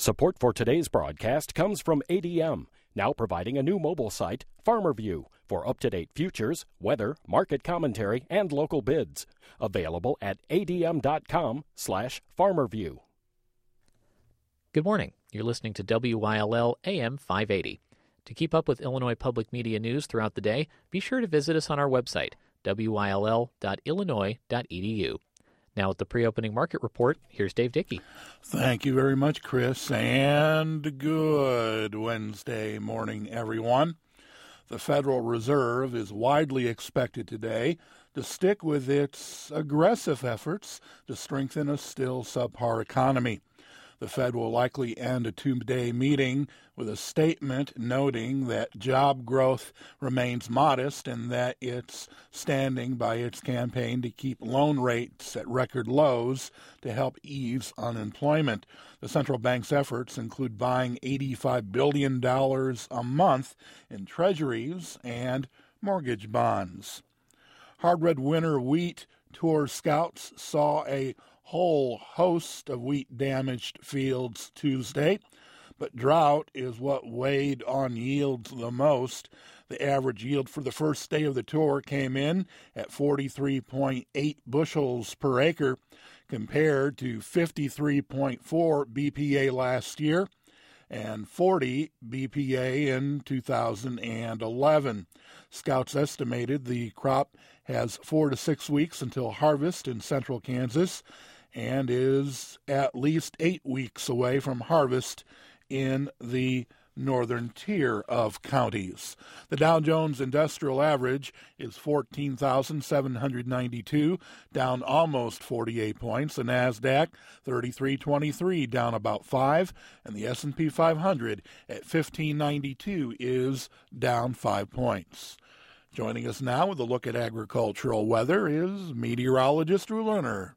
Support for today's broadcast comes from ADM, now providing a new mobile site, FarmerView, for up-to-date futures, weather, market commentary, and local bids. Available at adm.com/FarmerView. Good morning. You're listening to WYLL AM 580. To keep up with Illinois public media news throughout the day, be sure to visit us on our website, wyll.illinois.edu. Now with the pre-opening market report, here's Dave Dickey. Thank you very much, Chris, and good Wednesday morning, everyone. The Federal Reserve is widely expected today to stick with its aggressive efforts to strengthen a still subpar economy. The Fed will likely end a two-day meeting with a statement noting that job growth remains modest and that it's standing by its campaign to keep loan rates at record lows to help ease unemployment. The central bank's efforts include buying $85 billion a month in treasuries and mortgage bonds. Hard red winter wheat tour scouts saw a whole host of wheat-damaged fields Tuesday, but drought is what weighed on yields the most. The average yield for the first day of the tour came in at 43.8 bushels per acre, compared to 53.4 BPA last year and 40 BPA in 2011. Scouts estimated the crop has 4 to 6 weeks until harvest in central Kansas and is at least 8 weeks away from harvest in the northern tier of counties. The Dow Jones Industrial Average is 14,792, down almost 48 points. The NASDAQ, 3323, down about 5. And the S&P 500 at 1592 is down 5 points. Joining us now with a look at agricultural weather is meteorologist Drew Lerner.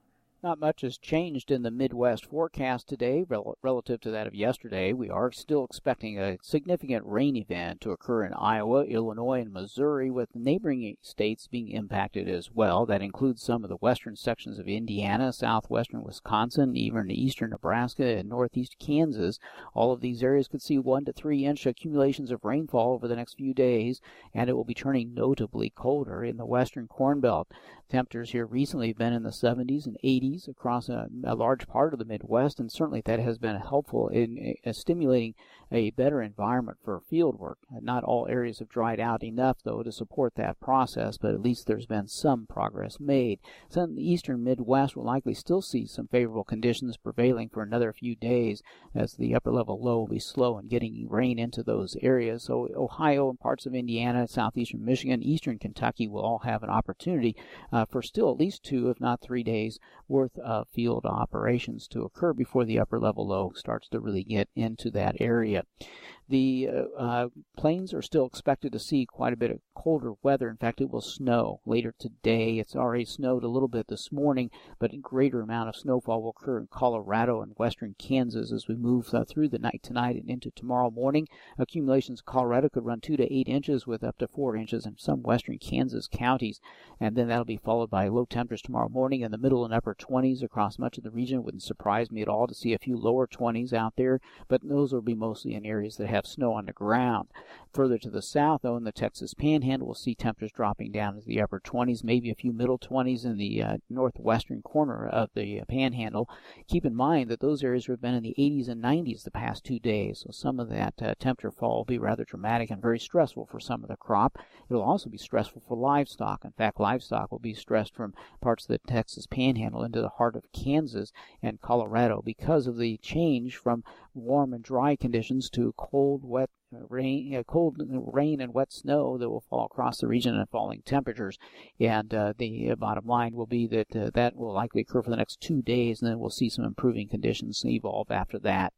Not much has changed in the Midwest forecast today relative to that of yesterday. We are still expecting a significant rain event to occur in Iowa, Illinois, and Missouri, with neighboring states being impacted as well. That includes some of the western sections of Indiana, southwestern Wisconsin, even eastern Nebraska, and northeast Kansas. All of these areas could see 1 to 3 inch accumulations of rainfall over the next few days, and it will be turning notably colder in the western Corn Belt. Temperatures here recently have been in the 70s and 80s across a large part of the Midwest, and certainly that has been helpful in stimulating a better environment for field work. Not all areas have dried out enough, though, to support that process, but at least there's been some progress made. So in the eastern Midwest, we'll likely still see some favorable conditions prevailing for another few days, as the upper-level low will be slow in getting rain into those areas. So Ohio and parts of Indiana, southeastern Michigan, eastern Kentucky will all have an opportunity for still at least 2, if not 3 days worth of field operations to occur before the upper level low starts to really get into that area. The plains are still expected to see quite a bit of colder weather. In fact, it will snow later today. It's already snowed a little bit this morning, but a greater amount of snowfall will occur in Colorado and western Kansas as we move through the night tonight and into tomorrow morning. Accumulations in Colorado could run 2 to 8 inches with up to 4 inches in some western Kansas counties, and then that'll be followed by low temperatures tomorrow morning in the middle and upper 20s across much of the region. Wouldn't surprise me at all to see a few lower 20s out there, but those will be mostly in areas that have snow on the ground. Further to the south, though, in the Texas Panhandle, we'll see temperatures dropping down to the upper 20s, maybe a few middle 20s in the northwestern corner of the Panhandle. Keep in mind that those areas have been in the 80s and 90s the past 2 days, so some of that temperature fall will be rather dramatic and very stressful for some of the crop. It will also be stressful for livestock. In fact, livestock will be stressed from parts of the Texas Panhandle into the heart of Kansas and Colorado because of the change from warm and dry conditions to cold rain and wet snow that will fall across the region and falling temperatures. And the bottom line will be that that will likely occur for the next 2 days, and then we'll see some improving conditions evolve after that.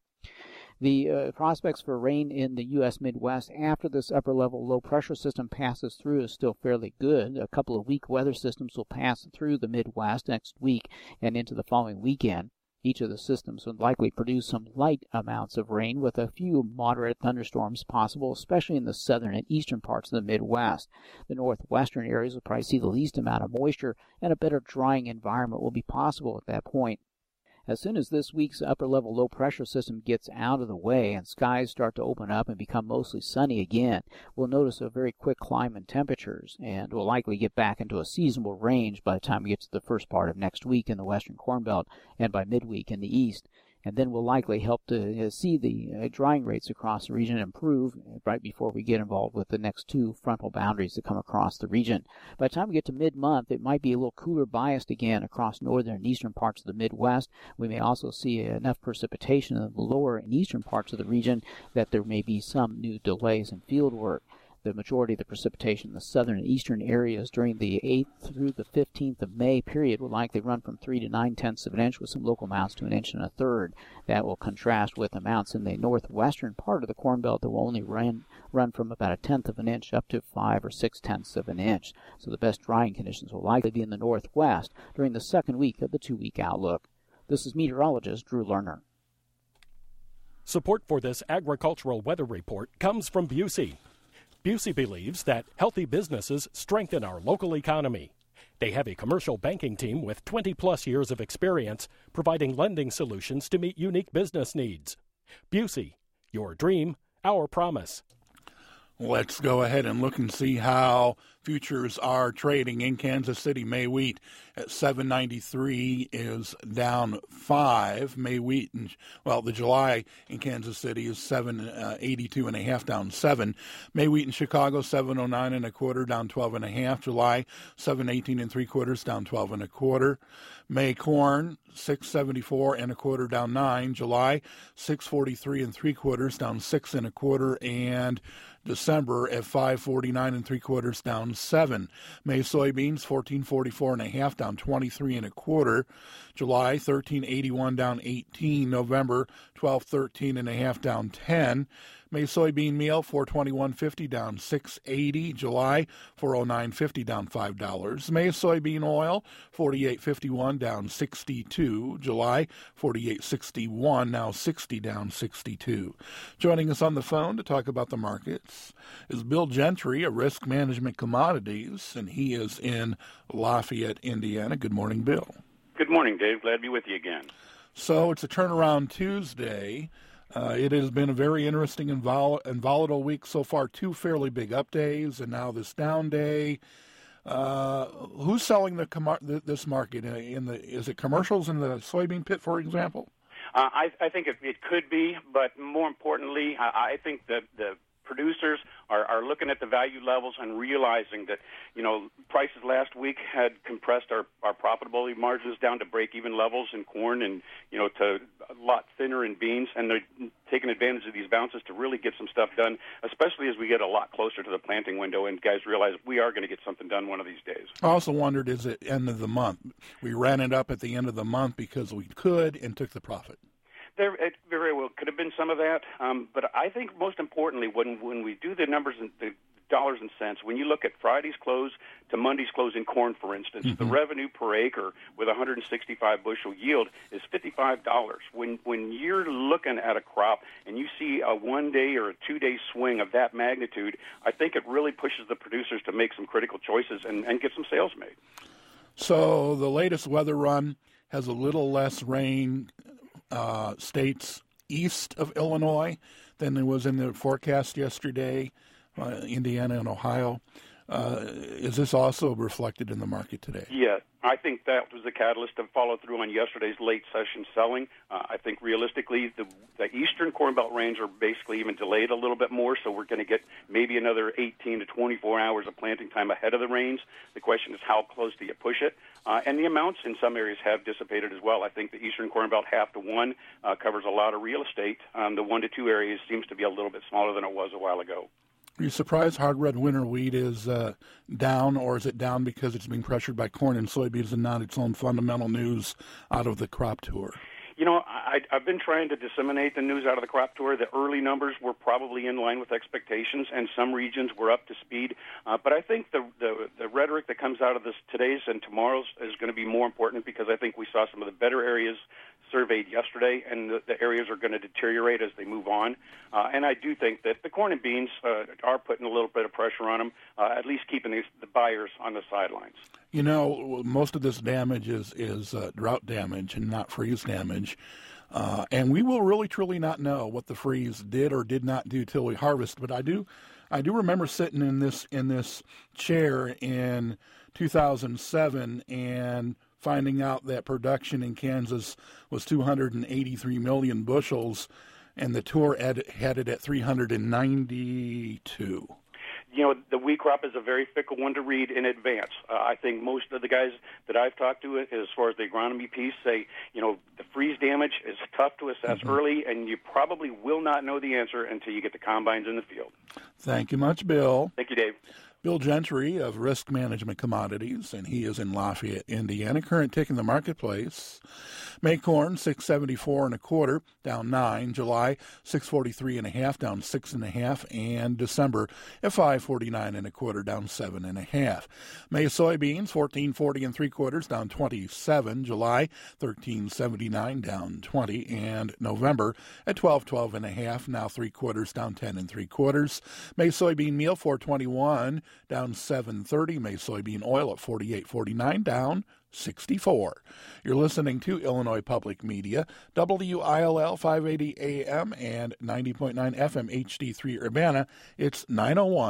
The prospects for rain in the U.S. Midwest after this upper-level low-pressure system passes through is still fairly good. A couple of weak weather systems will pass through the Midwest next week and into the following weekend. Each of the systems would likely produce some light amounts of rain with a few moderate thunderstorms possible, especially in the southern and eastern parts of the Midwest. The northwestern areas will probably see the least amount of moisture, and a better drying environment will be possible at that point. As soon as this week's upper-level low-pressure system gets out of the way and skies start to open up and become mostly sunny again, we'll notice a very quick climb in temperatures, and we'll likely get back into a seasonable range by the time we get to the first part of next week in the western Corn Belt and by midweek in the east. And then we'll likely help to see the drying rates across the region improve right before we get involved with the next two frontal boundaries that come across the region. By the time we get to mid-month, it might be a little cooler biased again across northern and eastern parts of the Midwest. We may also see enough precipitation in the lower and eastern parts of the region that there may be some new delays in field work. The majority of the precipitation in the southern and eastern areas during the 8th through the 15th of May period will likely run from 3 to 9/10 of an inch with some local amounts to 1 1/3 inches. That will contrast with amounts in the northwestern part of the Corn Belt that will only run from about 1/10 of an inch up to 5 or 6/10 of an inch. So the best drying conditions will likely be in the northwest during the second week of the 2-week outlook. This is meteorologist Drew Lerner. Support for this agricultural weather report comes from Busey. Busey believes that healthy businesses strengthen our local economy. They have a commercial banking team with 20-plus years of experience providing lending solutions to meet unique business needs. Busey, your dream, our promise. Let's go ahead and look and see how futures are trading in Kansas City. May wheat at $7.93 is down 5. May wheat, the July in Kansas City is $7.82.5 down 7. May wheat in Chicago $7.09 down 12.5. July $7.18 down 12.25. May corn $6.74 down 9. July $6.43 down 6.25, and December at $5.49 down 7. May soybeans $14.44.5 down 23.25. July $13.81 down 18. November $12.13.5 down 10. May soybean meal $421.50 down 6.80. July $409.50 down $5. May soybean oil $48.51 down 62. July $48.61 now 60 down 62. Joining us on the phone to talk about the markets is Bill Gentry of Risk Management Commodities, and he is in Lafayette, Indiana. Good morning, Bill. Good morning, Dave. Glad to be with you again. So it's a turnaround Tuesday. It has been a very interesting and volatile week so far. 2 fairly big up days and now this down day. Who's selling this market? Is it commercials in the soybean pit, for example? I think it could be, but more importantly, I think that the producers are looking at the value levels and realizing that, prices last week had compressed our profitability margins down to break-even levels in corn and, to a lot thinner in beans, and they're taking advantage of these bounces to really get some stuff done, especially as we get a lot closer to the planting window and guys realize we are going to get something done one of these days. I also wondered, is it end of the month? We ran it up at the end of the month because we could and took the profit. It very well could have been some of that, but I think most importantly, when we do the numbers and the dollars and cents, when you look at Friday's close to Monday's close in corn, for instance, the revenue per acre with 165 bushel yield is $55. When you're looking at a crop and you see a 1-day or a 2-day swing of that magnitude, I think it really pushes the producers to make some critical choices and get some sales made. So the latest weather run has a little less rain states east of Illinois than there was in the forecast yesterday, Indiana and Ohio. Is this also reflected in the market today? Yeah, I think that was the catalyst to follow through on yesterday's late session selling. I think realistically the eastern Corn Belt range are basically even delayed a little bit more, so we're going to get maybe another 18 to 24 hours of planting time ahead of the rains. The question is how close do you push it? And the amounts in some areas have dissipated as well. I think the eastern Corn Belt 0.5 to 1 covers a lot of real estate. The 1 to 2 areas seems to be a little bit smaller than it was a while ago. Are you surprised hard red winter wheat is down, or is it down because it's being pressured by corn and soybeans and not its own fundamental news out of the crop tour? I've been trying to disseminate the news out of the crop tour. The early numbers were probably in line with expectations, and some regions were up to speed. But I think the rhetoric that comes out of today's and tomorrow's is going to be more important because I think we saw some of the better areas surveyed yesterday, and the areas are going to deteriorate as they move on. And I do think that the corn and beans are putting a little bit of pressure on them, at least keeping the buyers on the sidelines. You know, most of this damage is drought damage and not freeze damage. And we will really, truly not know what the freeze did or did not do till we harvest. But I do remember sitting in this chair in 2007 and finding out that production in Kansas was 283 million bushels, and the tour had it at 392. You know, the wheat crop is a very fickle one to read in advance. I think most of the guys that I've talked to, as far as the agronomy piece, say, you know, the freeze damage is tough to assess early, and you probably will not know the answer until you get the combines in the field. Thank you much, Bill. Thank you, Dave. Bill Gentry of Risk Management Commodities, and he is in Lafayette, Indiana. Current tick in the marketplace: May corn 674 1/4, down 9. July 643 1/2, down 6 1/2, and December at 549 1/4, down 7 1/2. May soybeans 1440 3/4, down 27. July 1379, down 20, and November at 1212 1/2, now 3/4, down 10 3/4. May soybean meal 421. Down 7.30. May soybean oil at 48.49, down 64. You're listening to Illinois Public Media, WILL 580 AM and 90.9 FM HD3 Urbana. It's 9:01.